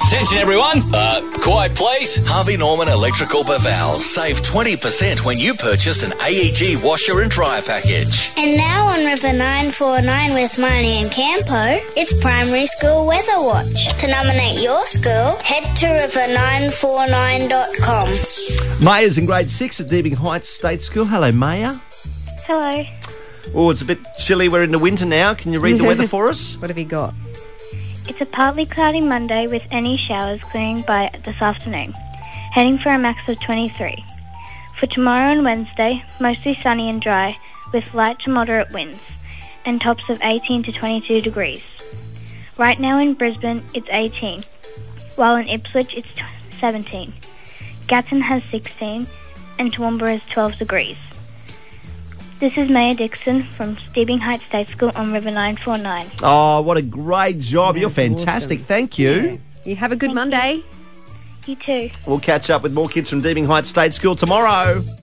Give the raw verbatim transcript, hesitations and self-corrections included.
Attention everyone. Uh, quiet please. Harvey Norman Electrical Baval. Save twenty percent when you purchase an A E G washer and dryer package. And now on River nine four nine with Marnie and Campo, it's Primary School Weather Watch. To nominate your school, head to river nine four nine dot com. Maya's in grade six at Deebing Heights State School. Hello, Maya. Hello. Oh, it's a bit chilly. We're in the winter now. Can you read the weather for us? What have you got? It's a partly cloudy Monday with any showers clearing by this afternoon, heading for a max of twenty-three. For tomorrow and Wednesday, mostly sunny and dry with light to moderate winds and tops of eighteen to twenty-two degrees. Right now in Brisbane, it's eighteen, while in Ipswich it's seventeen. Gatton has sixteen and Toowoomba has twelve degrees. This is Maya Dixon from Deebing Heights State School on River nine four nine. Oh, what a great job. That's You're fantastic. awesome. Thank you. Yeah. You have a good Thank Monday. You too. We'll catch up with more kids from Deebing Heights State School tomorrow.